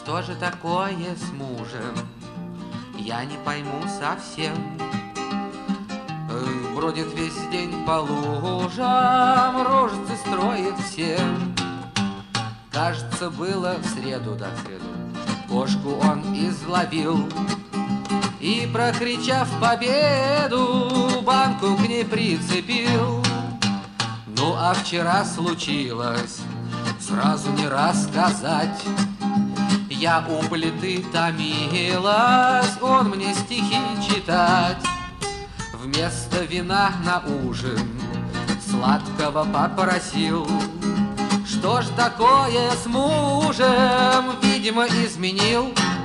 что же такое с мужем? Я не пойму совсем. Бродит весь день по лужам, рожицы строит всем. Кажется, было в среду, да, в среду, кошку он изловил и, прокричав победу, банку к ней прицепил. Ну, а вчера случилось, сразу не рассказать. Я у плиты томилась, он мне стихи читать. Вместо вина на ужин сладкого попросил. Что ж такое с мужем, видимо, изменил.